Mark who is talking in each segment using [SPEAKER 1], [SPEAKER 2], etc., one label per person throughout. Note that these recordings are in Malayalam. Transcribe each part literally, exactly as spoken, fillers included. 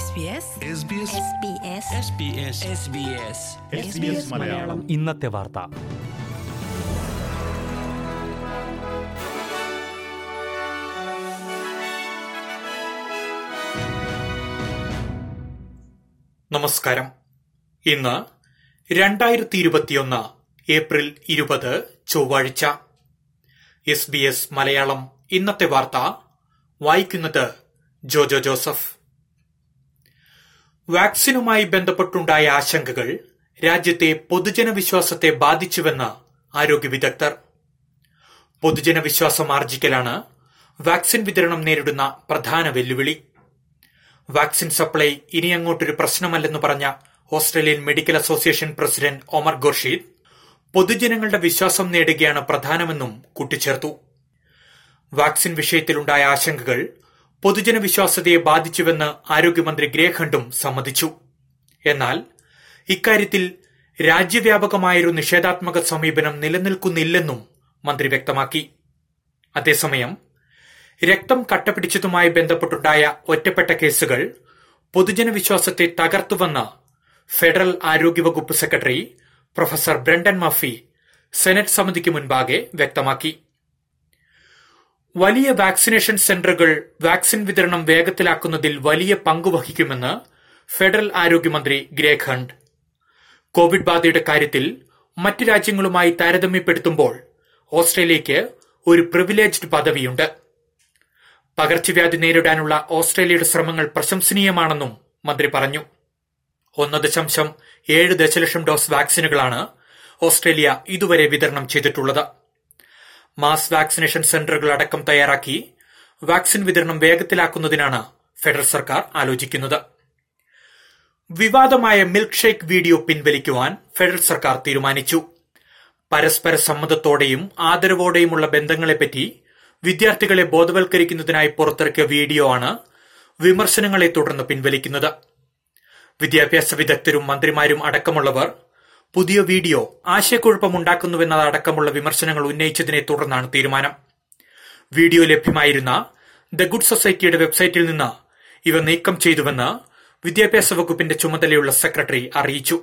[SPEAKER 1] മലയാളം ഇന്നത്തെ വാർത്ത.
[SPEAKER 2] നമസ്കാരം. ഇന്ന് രണ്ടായിരത്തി ഇരുപത്തിയൊന്ന് ഏപ്രിൽ ഇരുപത് ചൊവ്വാഴ്ച. എസ് ബി എസ് മലയാളം ഇന്നത്തെ വാർത്ത വായിക്കുന്നത് ജോജോ ജോസഫ്. വാക്സിനുമായി ബന്ധപ്പെട്ടുണ്ടായ ആശങ്കകൾ രാജ്യത്തെ പൊതുജനവിശ്വാസത്തെ ബാധിച്ചുവെന്ന് ആരോഗ്യ വിദഗ്ധർ. പൊതുജനവിശ്വാസം ആർജിക്കലാണ് വാക്സിൻ വിതരണം നേരിടുന്ന പ്രധാന വെല്ലുവിളി. വാക്സിൻ സപ്ലൈ ഇനിയങ്ങോട്ടൊരു പ്രശ്നമല്ലെന്ന് പറഞ്ഞ Australian medical association president Omar Khorshid പൊതുജനങ്ങളുടെ വിശ്വാസം നേടുകയാണ് പ്രധാനമെന്നും കൂട്ടിച്ചേർത്തു. വാക്സിൻ വിഷയത്തിലുണ്ടായ ആശങ്കകൾ പൊതുജനവിശ്വാസതയെ ബാധിച്ചുവെന്ന് ആരോഗ്യമന്ത്രി ഗ്രേഗ് ഹണ്ടും സമ്മതിച്ചു. എന്നാൽ ഇക്കാര്യത്തിൽ രാജ്യവ്യാപകമായൊരു നിഷേധാത്മക സമീപനം നിലനിൽക്കുന്നില്ലെന്നും മന്ത്രി വ്യക്തമാക്കി. അതേസമയം രക്തം കട്ടപിടിച്ചതുമായി ബന്ധപ്പെട്ടുണ്ടായ ഒറ്റപ്പെട്ട കേസുകൾ പൊതുജനവിശ്വാസത്തെ തകർത്തുവെന്ന് ഫെഡറൽ ആരോഗ്യവകുപ്പ് secretary professor Brendan Murphy senate സമിതിക്ക് മുൻപാകെ വ്യക്തമാക്കി. വലിയ വാക്സിനേഷൻ സെന്ററുകൾ വാക്സിൻ വിതരണം വേഗത്തിലാക്കുന്നതിൽ വലിയ പങ്കുവഹിക്കുമെന്ന് ഫെഡറൽ ആരോഗ്യമന്ത്രി ഗ്രേഗ് ഹണ്ട്. കോവിഡ് ബാധയുടെ കാര്യത്തിൽ മറ്റ് രാജ്യങ്ങളുമായി താരതമ്യപ്പെടുത്തുമ്പോൾ ഓസ്ട്രേലിയയ്ക്ക് ഒരു പ്രിവിലേജ്ഡ് പദവിയുണ്ട്. പകർച്ചവ്യാധി നേരിടാനുള്ള ഓസ്ട്രേലിയയുടെ ശ്രമങ്ങൾ പ്രശംസനീയമാണെന്നും മന്ത്രി പറഞ്ഞു. ഒന്ന് ദശാംശം ഏഴ് ദശലക്ഷം ഡോസ് വാക്സിനുകളാണ് ഓസ്ട്രേലിയ ഇതുവരെ വിതരണം ചെയ്തിട്ടുള്ളത്. മാസ് വാക്സിനേഷൻ സെന്ററുകൾ അടക്കം തയ്യാറാക്കി വാക്സിൻ വിതരണം വേഗത്തിലാക്കുന്നതിനാണ് ഫെഡറൽ സർക്കാർ ആലോചിക്കുന്നത്. വിവാദമായ മിൽക്ക് ഷേക്ക് വീഡിയോ പിൻവലിക്കുവാൻ ഫെഡറൽ സർക്കാർ തീരുമാനിച്ചു. പരസ്പര സമ്മതത്തോടെയും ആദരവോടെയുമുള്ള ബന്ധങ്ങളെപ്പറ്റി വിദ്യാർത്ഥികളെ ബോധവൽക്കരിക്കുന്നതിനായി പുറത്തിറക്കിയ വീഡിയോ ആണ് വിമർശനങ്ങളെ തുടർന്ന് പിൻവലിക്കുന്നത്. വിദ്യാഭ്യാസ വിദഗ്ധരും മന്ത്രിമാരും അടക്കമുള്ളവർ പുതിയ വീഡിയോ ആശയക്കുഴപ്പമുണ്ടാക്കുന്നുവെന്നതടക്കമുള്ള വിമർശനങ്ങൾ ഉന്നയിച്ചതിനെ തുടർന്നാണ് തീരുമാനം. വീഡിയോ ലഭ്യമായിരുന്ന ദ ഗുഡ് സൊസൈറ്റിയുടെ വെബ്സൈറ്റിൽ നിന്ന് ഇവ നീക്കം ചെയ്തുവെന്ന് വിദ്യാഭ്യാസ വകുപ്പിന്റെ ചുമതലയുള്ള സെക്രട്ടറി അറിയിച്ചു.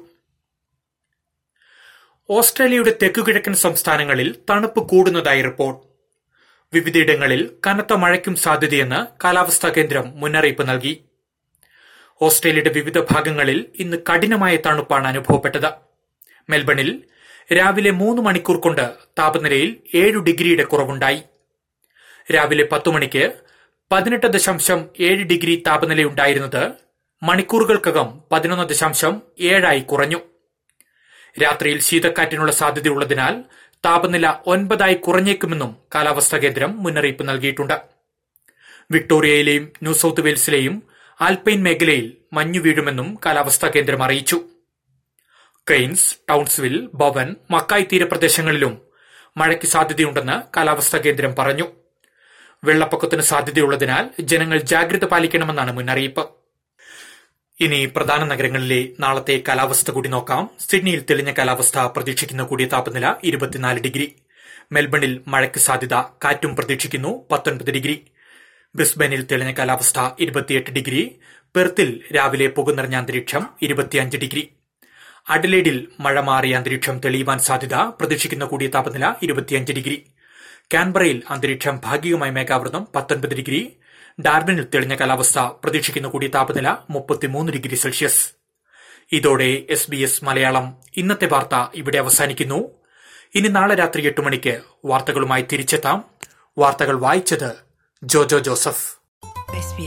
[SPEAKER 2] ഓസ്ട്രേലിയയുടെ തെക്കുകിഴക്കൻ സംസ്ഥാനങ്ങളിൽ തണുപ്പ് കൂടുന്നതായി റിപ്പോർട്ട്. വിവിധയിടങ്ങളിൽ കനത്ത മഴയ്ക്കും സാധ്യതയെന്ന് കാലാവസ്ഥാ കേന്ദ്രം മുന്നറിയിപ്പ് നൽകി. ഓസ്ട്രേലിയയുടെ വിവിധ ഭാഗങ്ങളിൽ ഇന്ന് കഠിനമായ തണുപ്പാണ് അനുഭവപ്പെട്ടത്. മെൽബണിൽ രാവിലെ മൂന്ന് മണിക്കൂർ കൊണ്ട് താപനിലയിൽ ഏഴു ഡിഗ്രിയുടെ കുറവുണ്ടായി. രാവിലെ പത്തു മണിക്ക് പതിനെട്ട് ദശാംശം ഏഴ് ഡിഗ്രി താപനിലയുണ്ടായിരുന്നത് മണിക്കൂറുകൾക്കകം പതിനൊന്ന് ദശാംശം ഏഴായി കുറഞ്ഞു. രാത്രിയിൽ ശീതക്കാറ്റിനുള്ള സാധ്യതയുള്ളതിനാൽ താപനില ഒൻപതായി കുറഞ്ഞേക്കുമെന്നും കാലാവസ്ഥാ കേന്ദ്രം മുന്നറിയിപ്പ് നൽകിയിട്ടുണ്ട്. വിക്ടോറിയയിലെയും ന്യൂ സൌത്ത് വെയിൽസിലെയും ആൽപൈൻ മേഖലയിൽ മഞ്ഞു വീഴുമെന്നും കാലാവസ്ഥാ കേന്ദ്രം അറിയിച്ചു. കെയ്ൻസ്, ടൌൺസ്വിൽ, ബവൻ, മക്കായ് തീരപ്രദേശങ്ങളിലും മഴയ്ക്ക് സാധ്യതയുണ്ടെന്ന് കാലാവസ്ഥാ കേന്ദ്രം പറഞ്ഞു. വെള്ളപ്പൊക്കത്തിന് സാധ്യതയുള്ളതിനാൽ ജനങ്ങൾ ജാഗ്രത പാലിക്കണമെന്നാണ് മുന്നറിയിപ്പ്. ഇനി പ്രധാന നഗരങ്ങളിലെ നാളത്തെ കാലാവസ്ഥ കൂടി നോക്കാം. സിഡ്നിയിൽ തെളിഞ്ഞ കാലാവസ്ഥ, പ്രതീക്ഷിക്കുന്ന കൂടിയ താപനില ഇരുപത്തിനാല് ഡിഗ്രി. മെൽബണിൽ മഴയ്ക്ക് സാധ്യത, കാറ്റും പ്രതീക്ഷിക്കുന്നു, പത്തൊൻപത് ഡിഗ്രി. ബ്രിസ്ബനിൽ തെളിഞ്ഞ കാലാവസ്ഥ, ഇരുപത്തിയെട്ട് ഡിഗ്രി. പെർത്തിൽ രാവിലെ പുകനിറഞ്ഞ അന്തരീക്ഷം, ഇരുപത്തിയഞ്ച് ഡിഗ്രി. അഡലേഡിൽ മഴ മാറിയ അന്തരീക്ഷം തെളിയുവാൻ സാധ്യത, പ്രതീക്ഷിക്കുന്ന കൂടിയ താപനില ഇരുപത്തിയഞ്ച് ഡിഗ്രി. കാൻബറയിൽ അന്തരീക്ഷം ഭാഗികമായി മേഘാവൃതം, പത്തൊൻപത് ഡിഗ്രി. ഡാർവിനിൽ തെളിഞ്ഞ കാലാവസ്ഥ, പ്രതീക്ഷിക്കുന്ന കൂടിയ താപനില മുപ്പത്തിമൂന്ന് ഡിഗ്രി സെൽഷ്യസ്. ഇതോടെ എസ് ബി എസ് മലയാളം ഇന്നത്തെ വാർത്ത ഇവിടെ അവസാനിക്കുന്നു. ഇനി നാളെ രാത്രി എട്ട് മണിക്ക് വാർത്തകളുമായി തിരിച്ചെത്താം. വാർത്തകൾ വായിച്ചത് ജോജോ ജോസഫ്.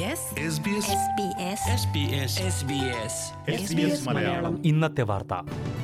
[SPEAKER 1] ഇന്നത്തെ വാർത്ത.